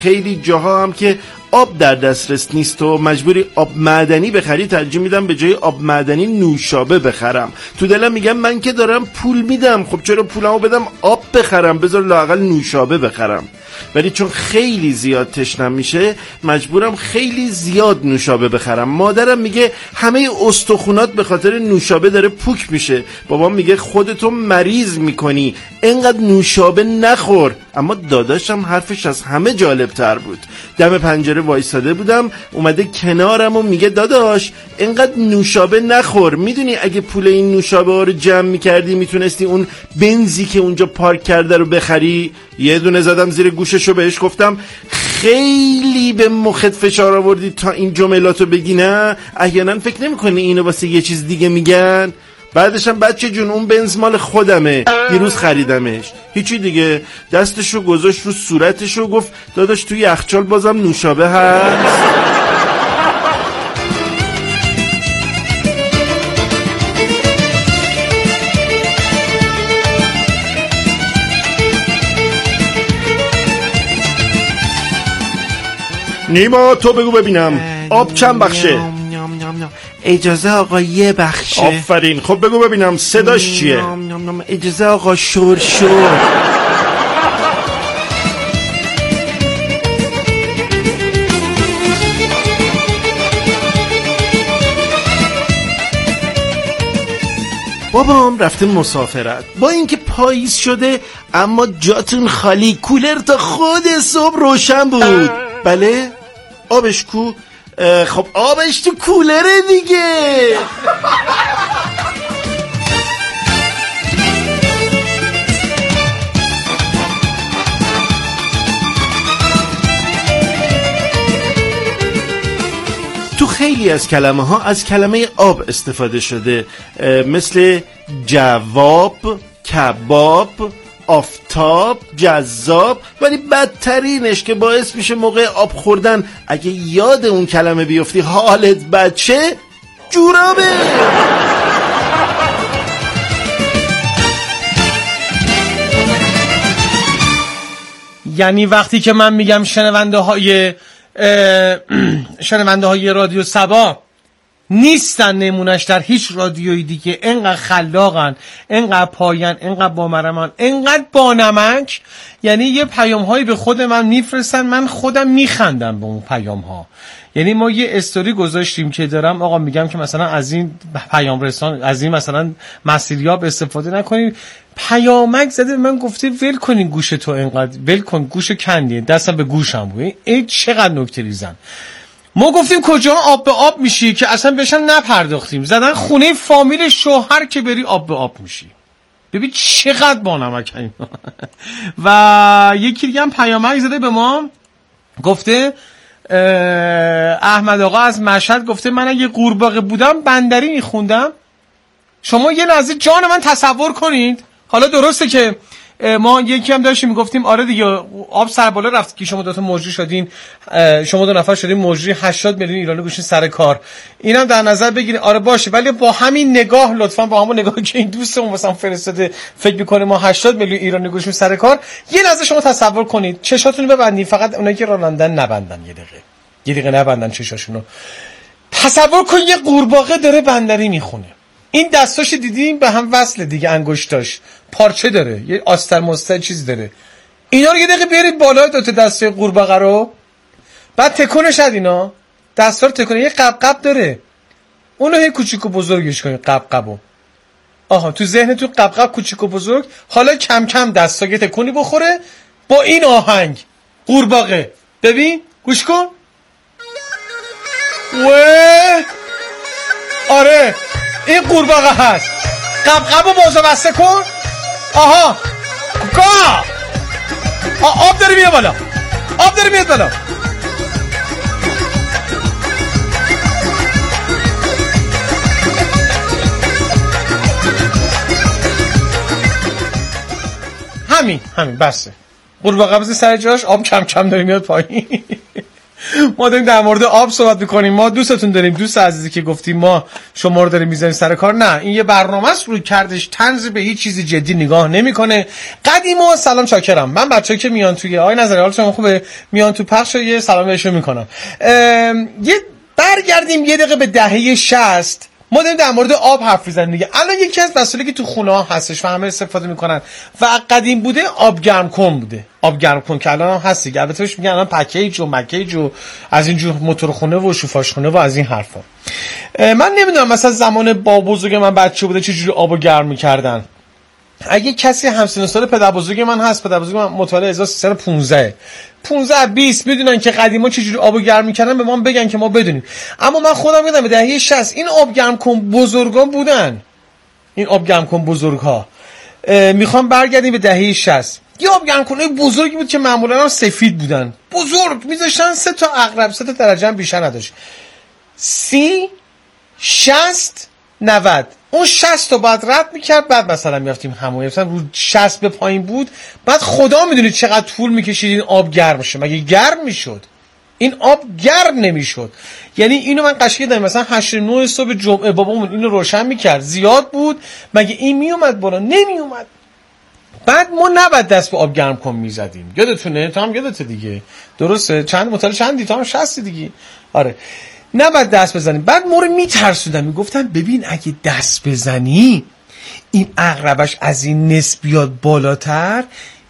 خیلی جاها هم که آب در دسترس نیست و مجبوری آب معدنی بخری، ترجیح میدم به جای آب معدنی نوشابه بخرم. تو دلم میگم من که دارم پول میدم، خب چرا پولمو بدم آب بخرم، بذار لااقل نوشابه بخرم. ولی چون خیلی زیاد تشنم میشه مجبورم خیلی زیاد نوشابه بخرم. مادرم میگه همه استخونات به خاطر نوشابه داره پوک میشه. بابام میگه خودتو مریض میکنی، اینقدر نوشابه نخور. اما داداشم حرفش از همه جالب تر بود. دم پنجره وایساده بودم، اومده کنارم و میگه داداش اینقدر نوشابه نخور، میدونی اگه پول این نوشابه ها رو جمع میکردی میتونستی اون بنزی که اونجا پارک کرده رو بخری. یه دونه زدم زیر گوششو، بهش گفتم خیلی به مخت فشار آوردی تا این جملاتو بگی، نه احیانا فکر نمی‌کنی اینو واسه یه چیز دیگه میگن؟ بعدشم بچه جون اون بنز مال خودمه، دیروز خریدمش. هیچی دیگه. دستشو گذاشت رو صورتشو گفت داداش توی یخچال بازم نوشابه هست. نیما تو بگو ببینم آب چند بخشه؟ اجازه آقا یه بخشه. آفرین. خب بگو ببینم صداش چیه؟ اجازه آقا شور شور. بابام رفته مسافرت، با اینکه پاییز شده اما جاتون خالی، کولر تا خود صبح روشن بود. بله آبش کو؟ خب آبش تو کولره دیگه. تو خیلی از کلمه ها از کلمه آب استفاده شده، مثل جواب، کباب، آفتاب، جذاب. ولی بدترینش که باعث میشه موقع آب خوردن اگه یاد اون کلمه بیفتی حالت بچه، جورابه. یعنی وقتی که من میگم شنونده های رادیو سبا نیستن نمونش در هیچ رادیویی دیگه، انقدر خلاقن، انقدر پاین، انقدر بامرمان، انقدر بانمک، یعنی یه پیام هایی به خود من میفرستن، من خودم میخندم به اون پیام ها. یعنی ما یه استوری گذاشتیم که دارم آقا میگم که مثلا از این پیام رسان، از این مثلا مسیریاب استفاده نکنید. پیامک زده من گفته ول کنین گوش تو، انقدر ول کن گوش کندی، دستم به گوشم بود. این چقدر نکته ریزن. ما گفتیم کجا آب به آب میشی که اصلا بهشن نپرداختیم، زدن خونه فامیل شوهر که بری آب به آب میشی. ببین چقدر بانمک این. و یکی دیگه هم پیامک زده به ما، گفته احمد آقا از مشهد، گفته من اگه قورباغه بودم بندری میخوندم. شما یه لحظه جان من تصور کنید. حالا درسته که ما یکی هم داشتیم میگفتیم آره دیگه آب سر بالا رفت که شما دو تا مجری شدین، شما دو نفر شدین مجری، 80 میلیون ایرانی گوشین سر کار. اینم در نظر بگیرید. آره باشه، ولی با همین نگاه لطفاً با همون نگاهی که این دوستمون واسم فرستاده فکر میکنه ما 80 میلیون ایرانی گوشین سر کار، یه لحظه شما تصور کنید چشاتون رو ببندید، فقط اونایی که رانندن نبندن، یه دقیقه نبندن چشاشونو. تصور کن یه قورباغه داره بندری میخونه، این دستاش دیدیم به هم وصله دیگه، انگشتاش پارچه داره، یه آستر مستر چیز داره. اینا رو یه دقیقه بیارید بالا دو تا دسته قورباغه رو، بعد تکونش اد، اینا دستا رو تکونه، یه قبقب داره، اونو هی کوچیک و بزرگش کنید قبقبو. آها تو ذهن تو قبقب کوچیک و بزرگ، حالا کم کم دستا یه تکونی بخوره با این آهنگ قورباغه. ببین گوش کن. آره این قورباغه هست. قبقبو بازو بسته کن. آها آب داره میاد بالا، آب داره میاد بالا. همین بسه. قورباغه بزن سر جاش، آب کم کم داره میاد پایین. ما داریم در مورد آب صحبت میکنیم. ما دوستتون داریم، دوست عزیزی که گفتیم ما شما رو داریم میذاریم سر کار. نه، این یه برنامه است روی کردش طنز به هیچ چیزی جدی نگاه نمیکنه. قدیما سلام چاکرم. من بچه‌ای که میان توی آی نظری حال شما خوبه میان تو پخش یه سلام بهشون میکنم. یه برگردیم یه دقیقه به دهه 60. ما داریم در مورد آب حرف میزنیم دیگه. الان یکی از وسایلی که تو خونه ها هستش و همه استفاده میکنن و قدیم بوده آب گرم کن بوده. آب گرم کن که الان هم هست دیگه. البته بهش میگن الان پکیج و مکیج و از اینجور موتور خونه و شوفاژ خونه و از این حرفا. من نمیدونم مثلا زمان با بزرگ من بچه بوده چه جوری آبو گرم میکردن. اگه کسی همسن سال پدر بزرگ من هست، پدر بزرگ من متولد 1315 20 میدونن که قدیما چجوری آب گرم میکردن به ما بگن که ما بدونیم. اما من خودم میدونم به دهه 60 این آب گرم کن بزرگان بودن. این آب گرم کن بزرگ‌ها. میخوام برگردیم به دهه 60. یه آب گرم کنه بزرگی بود که معمولا هم سفید بودن. بزرگ میذاشتن 3 تا عقرب 3 تا درجه هم بیشتر نداشت. 30 60 90 اون 60 تا بعد رد میکرد، بعد مثلا میافتیم همون مثلا رو 60 به پایین بود. بعد خدا میدونید چقدر طول میکشید این آب گرم بشه. مگه گرم میشد؟ این آب گرم نمیشد. یعنی اینو من قشنگ دیدم مثلا 8 9 صبح جمعه بابامون اینو روشن میکرد، زیاد بود. مگه این میومد بالا؟ نمیومد. بعد ما نباید دست به آب گرم کن میزدیم. یادتونه؟ تو هم یادته دیگه. درسته؟ چند مطالعه چندی تو هم 60 دیگه. آره. نباید دست بزنیم. بعد ما رو میترسودن، میگفتن ببین اگه دست بزنی این عقربش از این نصف بیاد بالاتر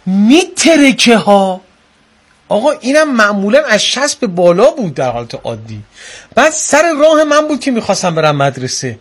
میترکه ها. آقا اینم معمولا از 60 به بالا بود در حالت عادی. بعد سر راه من بود که میخواستم برم مدرسه.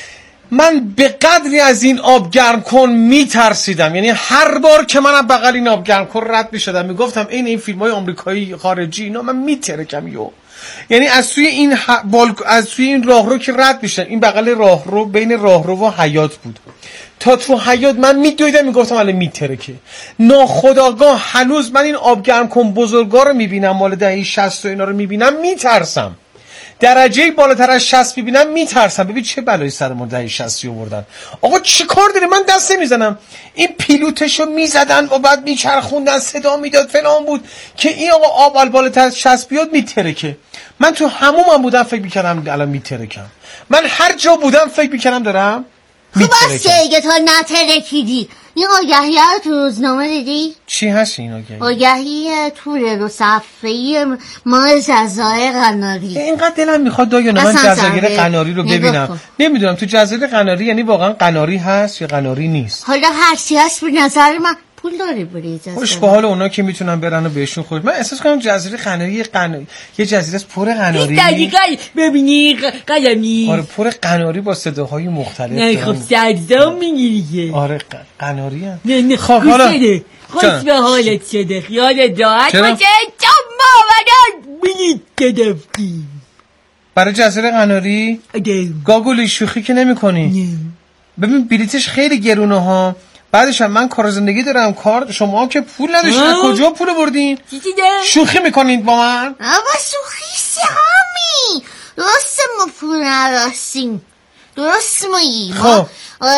من به قدری از این آب گرم کن میترسیدم. یعنی هر بار که من بغل این آب گرم کن رد میشدم میگفتم این فیلم‌های آمریکایی خارجی اینا من میترکم یو. یعنی از توی این از توی این راهرو که رد میشن، این بغل راهرو بین راهرو و حیاط بود، تا تو حیاط من میدویدم میگفتم الان میترکه. ناخودآگاه هنوز من این آب گرم کن بزرگا رو میبینم، مال دهه 60 و اینا رو میبینم میترسم. درجه بالاتر از 60 میبینم میترسم. ببین چه بلایی سر ما دهه 60 آوردن. آقا چه کار داره؟ من دست نمیزنم. این پیلوتشو میزدن و بعد میچرخوندن، صدا میداد فلان بود که این آقا آب بالاتر از 60 بیاد میترکه. من تو همومم بودم فکر میکردم الان میترکم. من هر جا بودم فکر میکردم دارم خب بس که اگه تا نترکیدی. این آگهی رو تو روزنامه دیدی؟ چی هست این آگهی؟ آگهی توره رو صفحه‌ای ما جزایر قناری. اینقدر دلم میخواد دایانه من جزایر قناری رو ببینم. نمیدونم تو جزایر قناری یعنی واقعا قناری هست یا قناری نیست. حالا هرچی هست به نظر من پول داری بری جزایر. خوش به حال اونا که میتونن برن و بهشون خود. من احساس کنم جزایر قناری یه جزیره است پر قناری. دقیقاً ببینی قلمی. آره پر قناری با صداهای مختلف. نه خب سرزام میگیری. آره قناری هم. نه خب حالا خوش به حالت شده، خیالت راحت باشه. تو مامان بلیط گرفتیم برای جزیره قناری. گاگولی شوخی که نمی کنی. ببین بلیتش خیلی گرونه ها. بعدش هم من کار زندگی دارم، کار شما که پول نداشتین. کجا پول بردین؟ شوخی میکنید با من؟ با شوخی سامی درست ما پول نداشتیم. درست مایی خب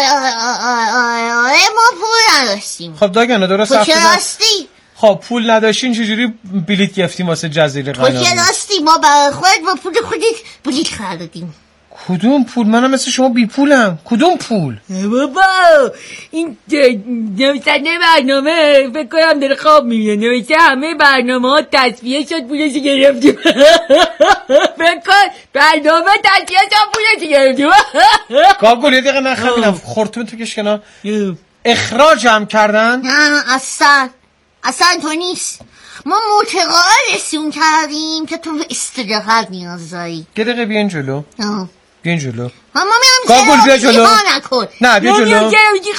ما پول نداشتیم. خب داگانه درست تو که راستی خب پول نداشتین چجوری بلیت گرفتیم واسه جزیره قناری؟ تو که راستی ما برای خودت با پول خودت بلیت خریدیم. کدوم پول؟ منم مثل شما بی پولم. کدوم پول؟ بابا این نویسنده برنامه فکر کنم داره خواب میبینه. نویسه همه برنامه ها تصفیه شد پولشی گرفتیم. فکر کن برنامه تصفیه شد پولشی گرفتیم. گاگول یه دقیقه نخمینم خورتون تو کشکنا اخراجم کردن؟ نه اصلا تو نیست. ما متقاعدشون کردیم که تو به استراحت نیاز داری. یه دقیقه بیاین جلو. بیاین جلو. ما میام گاگول بیا جلو. نه بیا جلو.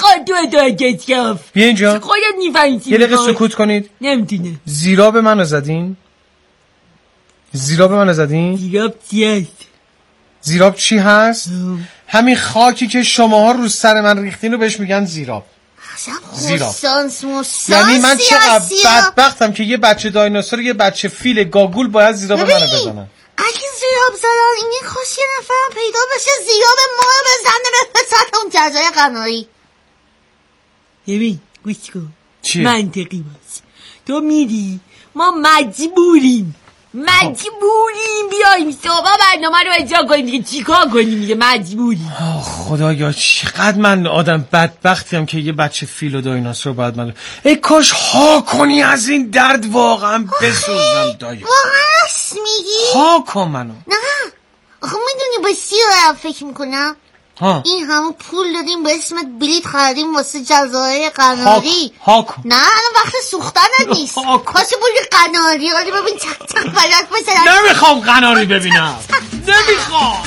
بیا اینجا. خودت میفهمی. یه دقیقه سکوت کنید. نمیتونه. زیراب منو زدین؟ زیراب منو زدین؟ زیراب چی هست؟ زیراب چی هست؟ همین خاکی که شماها رو سر من ریختین رو بهش میگن زیراب. زیراب. یعنی من چقدر بدبختم که یه بچه دایناسور یه بچه فیل گاگول باید زیراب منو بزنن. اگه زیراب زدن این خوش یه نفرم پیدا بشه زیراب ما رو بزنه به پسر اون جزایر قناری. ببین گوش کن. چیه؟ منطقی باش. تو میری ما مجبوریم مجبوریم بیایم صبح برنامه رو اجرا کنیم دیگه. چیکار کنیم دیگه؟ مجبوریم. خدایا چقدر من آدم بدبختیم که یه بچه فیل و دایناسور رو باید من ای کاش ها کنی از این درد واقعا بسوزم دایا. واقعا راست میگی؟ ها کن منو. نه آخه میدونی با فکر میکنم این همون پول دادیم به اسمت بلیت خریدیم واسه جزایر قناری. ها کن. نه الان وقت سوختنت نیست. واسه پول قناری. حالی ببین چک چک بلد باشه. نمیخوام قناری ببینم. نمیخوام.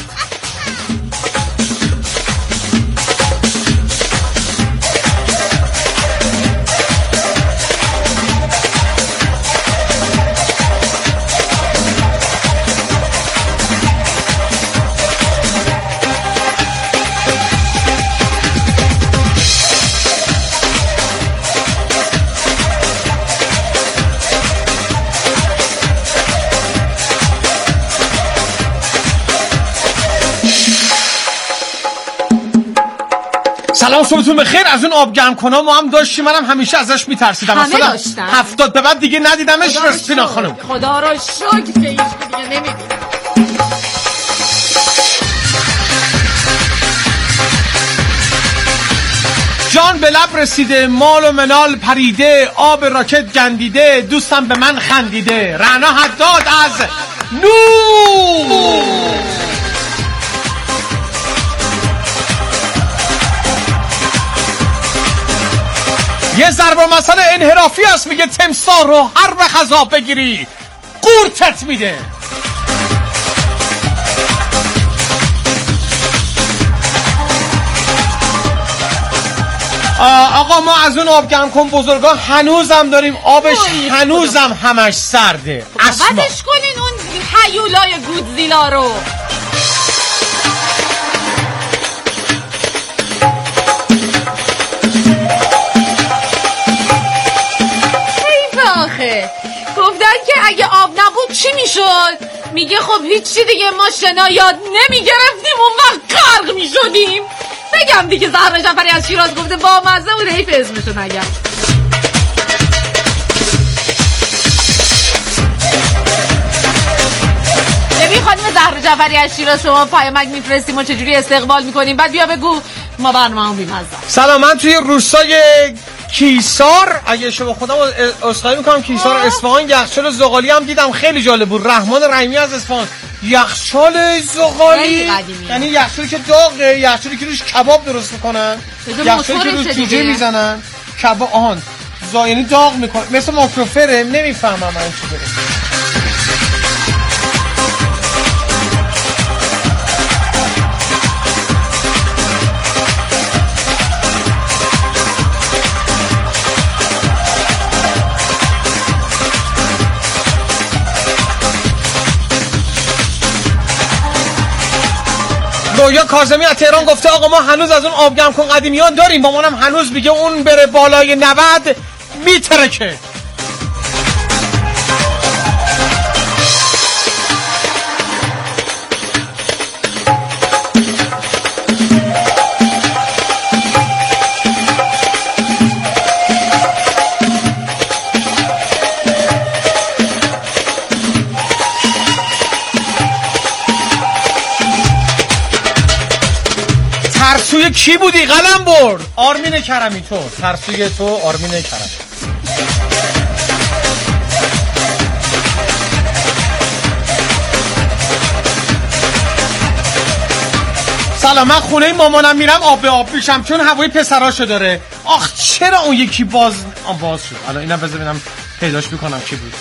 سلام صبحتون بخیر. از اون آب گرم کنم ما هم داشتیم، منم همیشه ازش میترسیدم. همه داشتن 70 به بعد دیگه ندیدمش. رسپینا خانم خدا رو شکر که هیچ دیگه نمیبینم. جان به لب رسیده، مال و منال پریده، آب راکت گندیده، دوستم به من خندیده. رعنا حداد از نور. یه ضرب المثل انحرافی هست میگه تمساح رو هر به خضا بگیری قورتت میده. آقا ما از اون آب گرم کن بزرگا هنوزم داریم، آبش هنوزم همش سرده. عوضش کنین اون هیولای گودزیلا رو. آخه گفتن که اگه آب نبود چی میشد؟ میگه خب هیچی دیگه، ما شنا یاد نمیگرفتیم اون وقت غرق میشدیم. بگم دیگه زهرا جعفری از شیراز گفته با مزه و حیف اسمشو نگم. ببین خانم زهرا جعفری از شیراز، شما پیامک میفرستیم و چجوری استقبال میکنیم، بعد بیا بگو ما برنامه‌مون بی‌مزه. سلام، من توی روستای کیسار، اگه شما خودم اصلاحی میکنم، کیسار اصفهان، یخچال زغالی هم دیدم، خیلی جالب بود. رحمان رحیمی از اصفهان. یخچال زغالی یعنی یخچالی که داغه، یخچالی که روش کباب درست میکنن، یخچالی که روش جوجه میزنن کباب. آهان یعنی داغ میکنن، مثل ماکروفره. نمیفهمم من چی داره. رویا کاظمی از تهران گفته آقا ما هنوز از اون آب گرم کن قدیمیان داریم، مامانم هنوز میگه اون بره بالای 90 میترکه. ترسوی کی بودی قلم برد؟ آرمین کرمی. تو ترسوی تو آرمین کرمی. سلام، من خونه مامانم میرم آب به آب میشم چون هوای پسراشو داره. آخ چرا اون یکی باز شد؟ الان اینم بذار ببینم پیداش میکنم کی بود.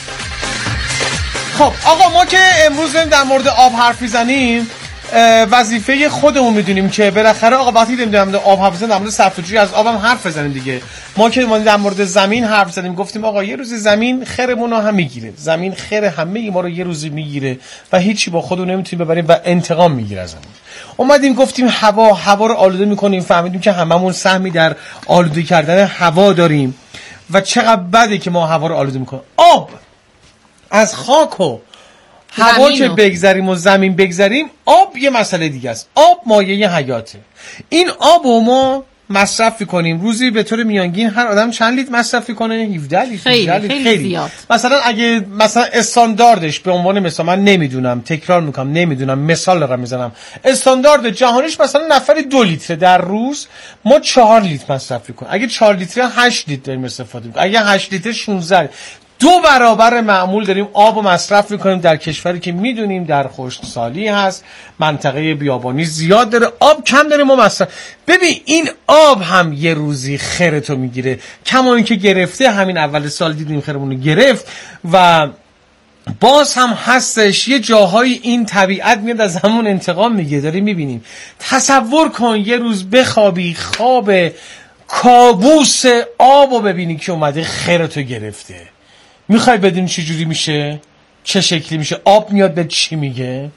خب آقا ما که امروز در مورد آب حرف میزنیم، وظیفه خودمون میدونیم که بالاخره آقا وقتی داریم در مورد آب حرف میزنیم، در مورد صرفه‌جویی از آبم حرف بزنیم دیگه. ما که در مورد زمین حرف زدیم، گفتیم آقا یه روزی زمین خیرمون رو هم میگیره، زمین خیر همه ما رو یه روزی میگیره و هیچی با خودمون نمیتونیم ببریم و انتقام میگیره از زمین. اومدیم گفتیم هوا رو آلوده میکنیم، فهمیدیم که هممون سهمی در آلوده کردن هوا داریم و چقدر بده که ما هوا رو آلوده میکنیم. آب از خاک و هوا که بگذریم و زمین بگذریم، آب یه مسئله دیگه است. آب مایه حیاته. این آب رو ما مصرف می‌کنیم. روزی به طور میانگین هر آدم چند لیتر مصرف می‌کنه؟ 17 لیتر. خیلی زیاد. مثلا اگه مثلا استانداردش به عنوان مثلا من نمیدونم، تکرار میکنم نمیدونم، مثال دارم میزنم، استاندارد جهانیش مثلا نفری 2 لیتر در روز، ما 4 لیتر مصرف می‌کنیم. اگه 4 لیتر 8 لیتر داریم استفاده می‌کنیم. اگه 8 لیتر 16، 2 برابر معمول داریم آب و مصرف میکنیم در کشوری که میدونیم در خشکسالی هست، منطقه بیابانی زیاد داره، آب کم داره ما مصرف. ببین این آب هم یه روزی خیرتو میگیره، کما اینکه گرفته، همین اول سال دیدیم خیرمونو گرفت و باز هم هستش یه جاهای این طبیعت میاد از همون انتقام میگیره. داریم میبینیم. تصور کن یه روز بخوابی خواب کابوس آبو ببینی که اومده خیرتو گرفته. میخوای بدونی چه جوری میشه؟ چه شکلی میشه؟ آب میاد به چی میگه؟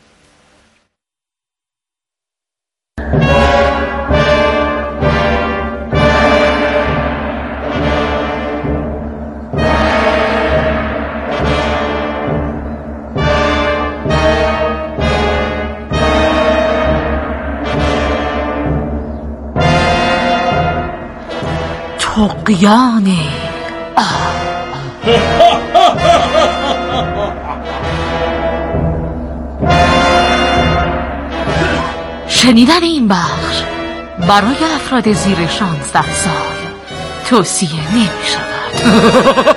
طغیان شنیدن این بخش برای افراد زیر 16 سال توصیه نمی شود.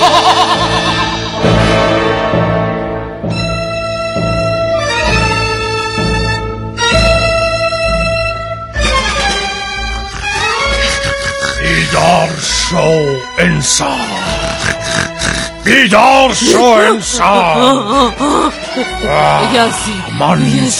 بیدار شو انسان، بیدار شو انسان. من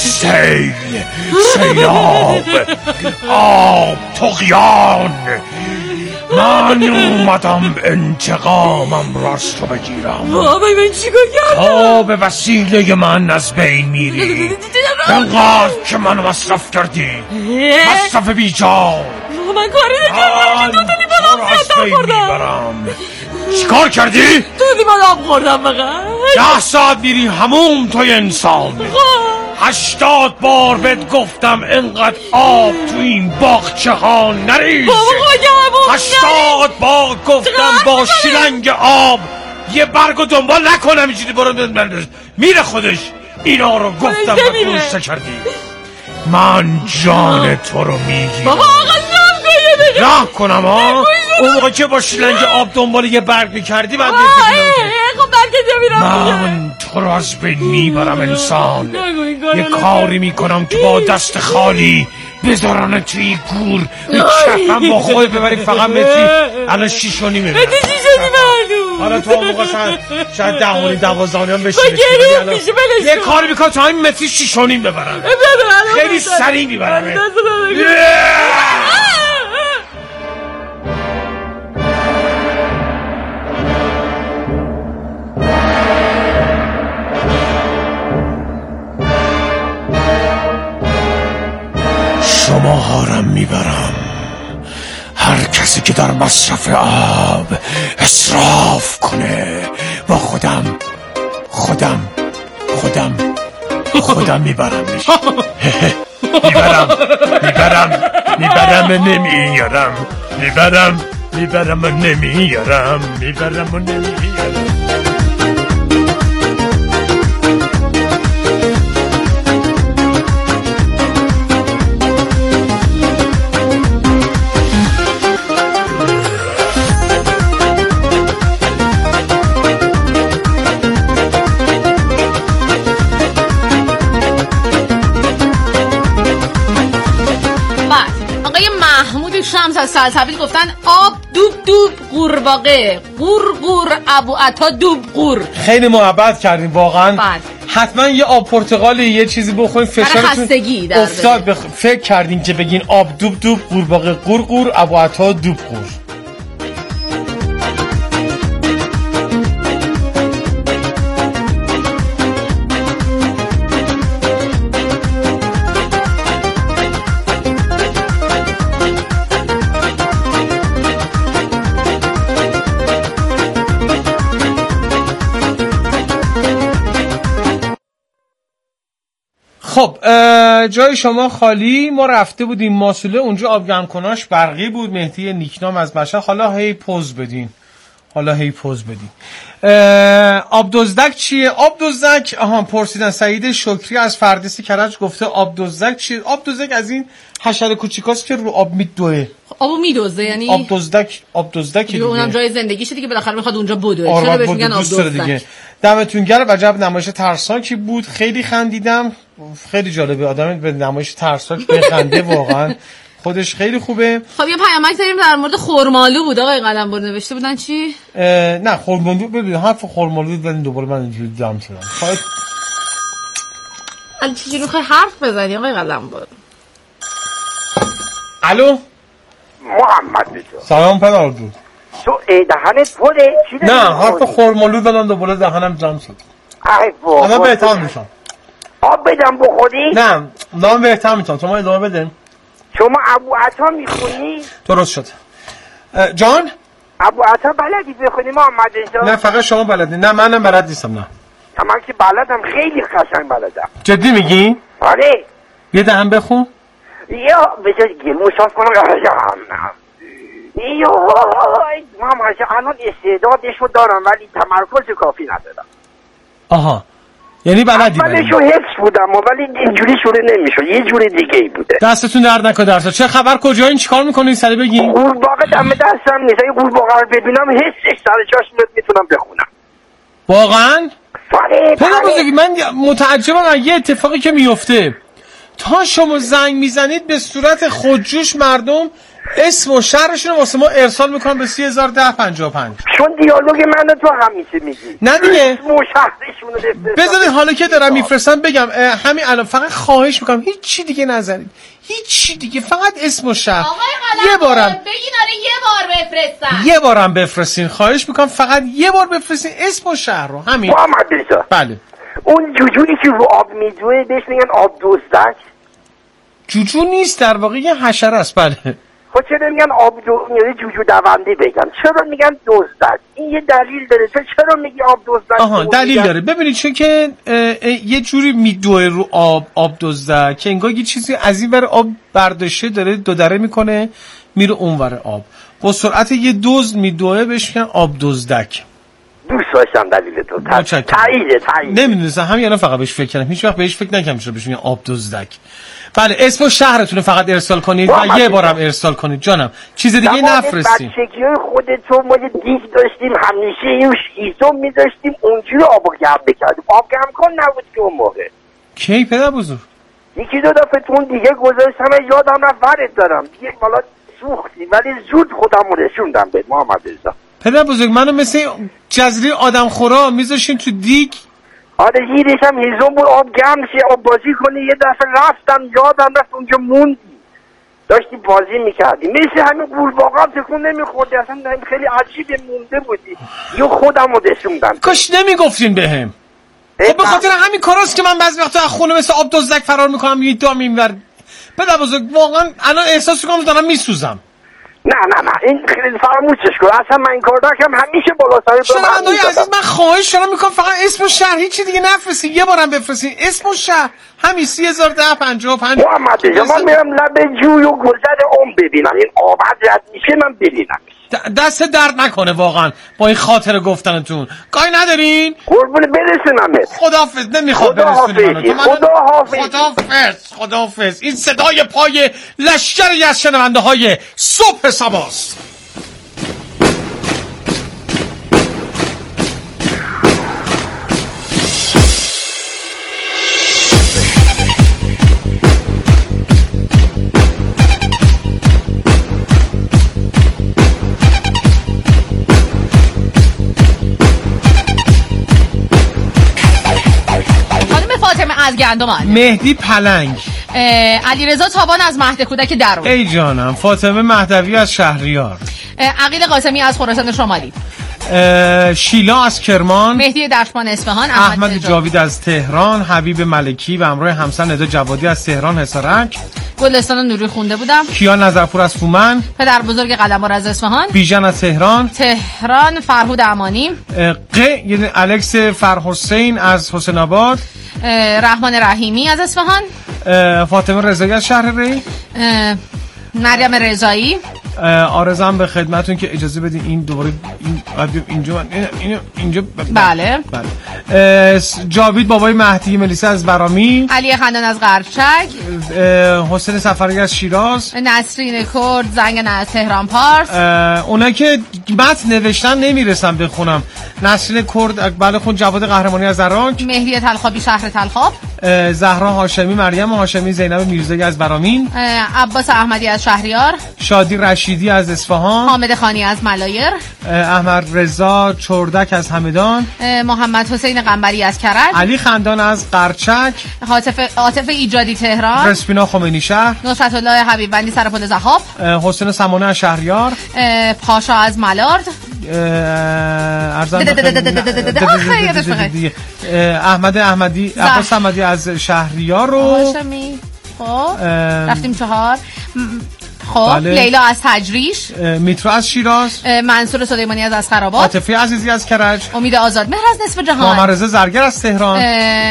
سیلاب، آب، طغیان، من اومدم انتقامم راست رو بگیرم. بابا من چیکار کردم؟ تا به وسیله من از بین میری، انقدر که منو مصرف کردی، مصرف بیجا. من کاری نکردم، 2 لیوان آب زیادتر خوردم. چیکار کردی؟ 2 لیوان آب خوردم فقط. 10 ساعت میری هموم توی انسان. 80 بار بهت گفتم انقدر آب تو این باغچه ها نریز. 80 بار گفتم با شیلنگ آب یه برگو دنبال نکنم اینجوری برو میره خودش. اینا رو گفتم و گوشت کردی. من جان تو رو میگیرم. بابا آقا راه کنم ها. اون موقع که با شیلنگ آب دنبال یه برگ میکردی بعد خب برگه من تو رو از بین میبرم انسان. یه کاری میکنم که با دست خالی بذارن توی گور به کفم با خود ببری. فقط متی الان 6 و نیمه حالا تو موقع شاید 10 و 12 هم بشینه. یه کاری میکنم تو همین متی 6 و نیم ببرن. خیلی سریع میبرم. شما هارم میبرم. هر کسی که در مصرف آب اسراف کنه با خودم میبرمش. میبرم نمیارم. شمس از سلسبیل گفتن آب دوب قورباغه، قور ابو عطا دوب قور. خیلی محبت کردیم واقعا. حتما یه آب پرتقالی یه چیزی بخورین فشارتون افتاد. فکر کردین که بگین آب دوب قورباغه قور ابو عطا دوب قور. خب جای شما خالی. ما رفته بودیم ماسوله، اونجا آبگرم کناش برقی بود. مهدی نیکنام از مشهد. حالا هی پوز بدین. آب دزدک چیه؟ آب دزدک پرسیدن. سعید شکری از فردیس کرج گفته آب دزدک چیه؟ آب دزدک از این حشره کوچیکاست که رو آب میدوه. آبو میدوزه یعنی آب دزدک دیگه. اونم جای زندگیشه دیگه، بالاخره میخواد اونجا بدوه. چرا بهش میگن آب دزدک؟ دمتون گرم. عجب نمایش ترسناکی بود. خیلی خندیدم. خیلی جالبه آدم به نمایش ترسناک بخنده واقعا. خودش خیلی خوبه. خب یه پیامک داریم در مورد خرمالو بود آقای قلمبر، نوشته بودن چی؟ نه خرمالو ببین حرف خرمالو بزنین دوباره من اینجوری جمع شدم. خواهد چجوری میخوای حرف بزنی آقای قلمبر؟ الو محمد بجا سلام پدر جون. تو دهنت پره؟ نه حرف خرمالو بزن دوباره دهنم جمع شد. ای بابا الان بهتر میشم. آب بدم بخوری؟ نه الان بهتر میشم. شما ادامه بدین. شما ابو عطا میخونی؟ درست شد. جان ابو عطا بلدی بخونی محمد بجا؟ نه فقط شما بلدی. نه منم بلد نیستم. نه من که بلدم، خیلی قشنگ بلدم. جدی میگی؟ آره. یه دهن بخون. یا بجای گلمو شاست کنم یا محمد بجا الان استعدادشو دارم ولی تمرکز کافی ندارم. آها یعنی بلدی. اولشو حفظ بودم ولی اینجوری شده نمیشد، یه جوری دیگه ای بوده. دستتون درد نکنه. درسا چه خبر؟ کجایین؟ چیکار میکنین؟ سری بگین. قورباغه دم دستم نیست. اگه قورباغه رو ببینم حسش سر جاش میاد میتونم بخونم. واقعا؟ پدر بزرگی من متعجبم از یه اتفاقی که میفته. تا شما زنگ میزنید به صورت خودجوش مردم اسم و شهرشون رو واسه ما ارسال میکنن به 301055. چون دیالوگ منو تو همیشه میگی. نه دیگه اسم و شهرشون رو بذارید حالا که دارم میفرستم بگم همین الان فقط خواهش میکنم هیچ چی دیگه نذارید. هیچ چی دیگه، فقط اسم و شهر. یه بارم بگین. آره یه بار بفرستن. یه بارم بفرستین. خواهش میکنم فقط یه بار بفرستین اسم و شهر رو. همین. محمد بجا. بله. اون جوجویی که رو آب میدوه بهش میگن آب دزدک. جوجو نیست، در واقع یه حشره است. بله. خب چرا میگن جوجو دونده بگن؟ چرا میگن دزدک؟ این یه دلیل داره. چرا میگی آب دزدک؟ آها دلیل داره. ببینید چون که یه جوری میدوه رو آب دزدک که انگار یه چیزی از این ور آب برداشته داره دودره میکنه میره اون ور آب، با سرعت یه دزد میدوه بهش میگن آب دزدک. دوست داشتم دلیل تو. تاییده. نمیدونستم، همین الان فقط بهش فکر کردم. هیچ وقت بهش فکر نکردم بهش میگن آب دزدک. بله اسم و شهرتون فقط ارسال کنید و یه بارم ارسال کنید جانم. چیز دیگه نفرستین. بچگی‌های خودتون ما یه دیگ داشتیم، همیشه یه هیزم می‌داشتیم اونجوری آب گرم می‌کردیم. آب گرم کن نبود که اون موقع. کی پدر بزرگ؟ یکی دو دفعه تو اون دیگه گذاشتم یادم رفت ورد دارم. دیگه بالا سوختی ولی زود خودم رسوندم به محمد رضا. پدر بزرگ منو مثل جزیره آدم خورا میذاشین تو دیگ. آره زیرش هم هیزم بود آب گرم شه آب بازی کنی. یه دفعه رفتم یادم رفت اونجا موندی داشتی بازی میکردی مثل همین قورباغه هم تکون نمیخوردی. اصلا خیلی عجیبه مونده بودی. یه خودم رو رسوندم. کاش نمیگفتین بهم. خب به خاطر همین کاراست که من بعضی وقتا از خونه مثل آب دزدک فرار میکنم یه دام اینور. پدر بزرگ واقعا الان احساس میکنم دارم میسوزم. نه این خیلی فراموشش کن. اصلا من این کار داشتم همیشه بالا سر شنونده‌های عزیز من خواهش دارم میکنم فقط اسم و شهر، هیچی دیگه نفرستین. یه بارم بفرستین اسم و شهر. همین 301055. محمد جان من میرم لب جوی و گذر ببینم این آب رد میشه من ببینم. دست درد نکنه واقعا با این خاطر گفتنتون. کاری ندارین؟ قربون برسونمت. خداحافظ. نمیخواد برسونی خداحافظ. این صدای پای لشکری از شنونده های صبح سباست. از گندمان مهدی پلنگ، علیرضا تابان از مهد کودک درون، ای جانم، فاطمه مهدوی از شهریار، عقیل قاسمی از خراسان شمالی، شیلا از کرمان، مهدی دشمان اصفهان، احمد جاوید از تهران، حبیب ملکی و همراه همسر ندا جوادی از تهران حصارک، گلستان نوری خونده بودم، کیا نظرپور از فومن، پدر بزرگ قلمبر از اصفهان، بیژن از تهران، فرهود امانی، یعنی الکس فرحسین از حسین آباد، رحمان رحیمی از اصفهان، فاطمه رضایی از شهر ری، مریم رضایی. آرزم به خدمتون که اجازه بدین این دوباره اینجا بله. جاوید بابای مهدی ملیسه از برامی، علی خندان از قرچک، حسین سفری از شیراز، نسرین کرد زنگن از تهران پارس. اونا که متن نوشتن نمیرسم بخونم. نسرین کرد بله خون، جواد قهرمانی از عراق، مهدی تلخابی شهر تلخاب، زهرا هاشمی، مریم هاشمی، زینب میرزایی از برامین، عباس احمدی از شهریار، شادی رشیدی از اصفهان، حامد خانی از ملایر، احمد رضا چردک از همدان، محمد حسین قنبری از کرج، علی خندان از قرچک، عاطف ایجادی تهران، رسپینا خمینی شهر، نصرت الله حبیب بندی سرپل زهاب، حسین سمانه از شهریار، پاشا از ملارد، احمد احمدی، عباس احمدی از شهریار رو رفتیم 4. خب بله. لیلا از تجریش، میترا از شیراز، منصور سلیمانی از اسخرآباد، عاطفی عزیزی از کرج، امید آزاد مهر از نصف جهان، محمد رضا زرگر از تهران،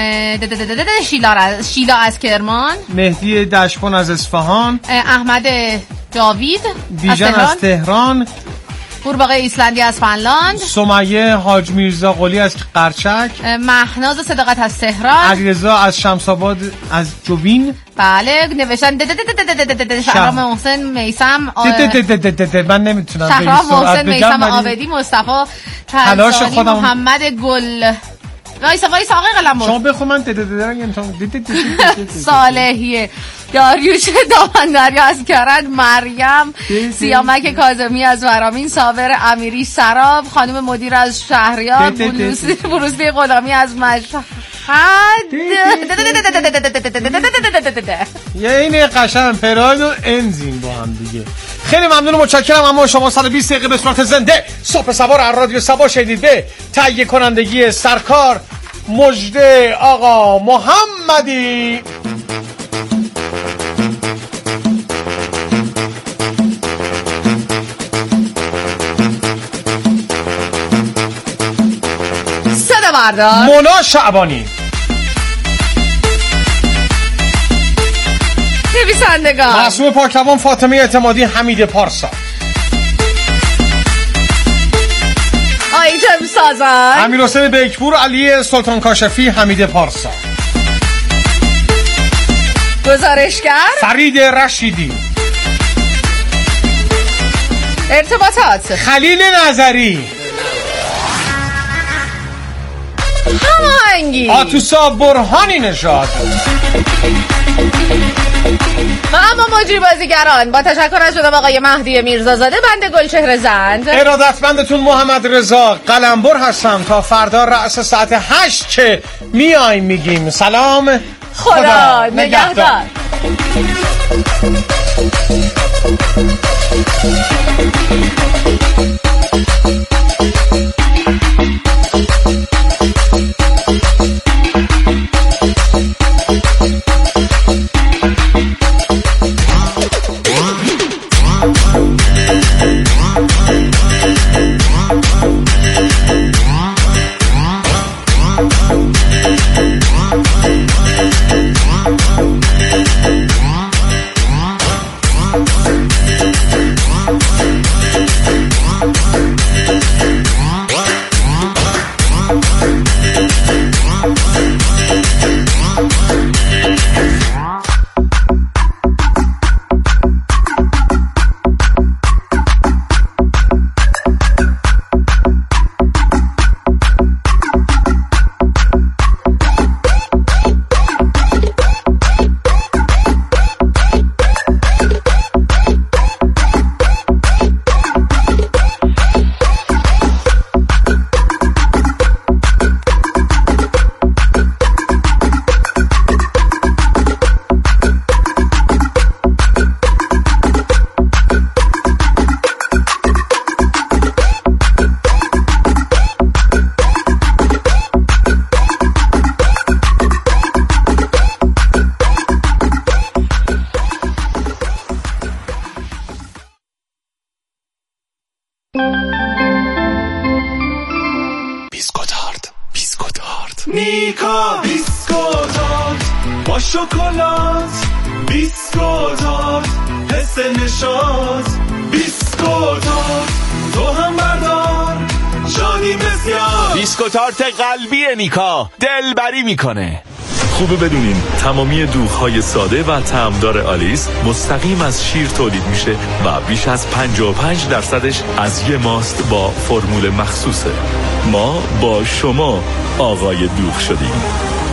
شیلا از کرمان، مهدی دشپن از اصفهان، احمد جاوید بیژن از تهران، قورباغه ایسلندی از فنلاند، سمیه حاج میرزا قلی از قرچک، مهناز صداقت از تهران، علیرضا از شمس‌آباد از جوین. بله نوشتن شهرام محسن میثم من نمیتونم شهرام محسن میثم عابدی، مصطفی تلاشانی، محمد گل وایسا آقای قلمبر شما بخو من صالحیه، داریوش دامندریا از کرج، مریم سیامک کاظمی از ورامین، صابر امیری سراب، خانم مدیر از شهریار، بروسبی غلامی از مشهد. یه اینه قشنگ پراید و انزیم با هم دیگه. خیلی ممنون و متشکرم. اما شما 120 دقیقه به صورت زنده صبح سوار از رادیو سبا شدید به تهیه کنندگی سرکار مجده آقا محمدی. صدا بردار مونا شعبانی، نویسندگان معصوم پاکروان، فاطمه اعتمادی، حمید پارسا، آیتم سازن امیر حسین بیکپور، علی سلطان کاشفی، حمید پارسا، گزارشگر فرید رشیدی، ارتباطات خلیل نظری، هماهنگی آتوسا برهانی نژاد و اما مجری بازیگران. با تشکر از جناب آقای مهدی میرزازاده بنده گلچهره زند، ارادتمندتون محمد رضا قلمبر هستم. تا فردا رأس ساعت 8 که میایم میگیم سلام، خدا نگهدار. نیکا بیسکوتات با شکلات، بیسکوتات حس نشاط، بیسکوتات تو هم بردار شادی بسیار. بیسکوتارت قلبی نیکا دلبری میکنه. خوبه بدونین تمامی دوغ‌های ساده و طعمدار آلیس مستقیم از شیر تولید میشه و بیش از 55% از یه ماست با فرمول مخصوصه. ما با شما آقای دوغ شدیم.